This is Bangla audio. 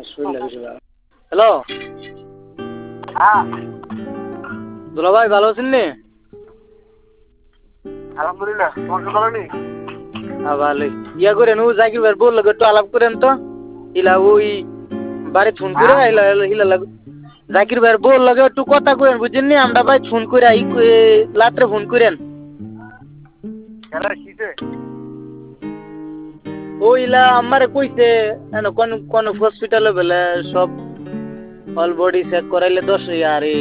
হ্যালো হ্যাঁ দুলা ভাই ভালো আছেন নি? আলহামদুলিল্লাহ তোমার ভালো নেই? হ্যাঁ ভালোই। ইয়া করেন ও জাকির ভাই বললো একটু আলাপ করেন তো। ইলা ওই বাড়ি ফোন করে হ্যাঁ ইলা ইলা লাগ জাকির ভাই বললো একটু কথা কইেন বুঝছেন নি আমরা ভাই ফোন করে রাত্রে ফোন করেন। খেলা শিখে ওইলা আমারে কইছে কোন কোন হসপিটালে বলে সব অল বডি চেক করাইলে 10,000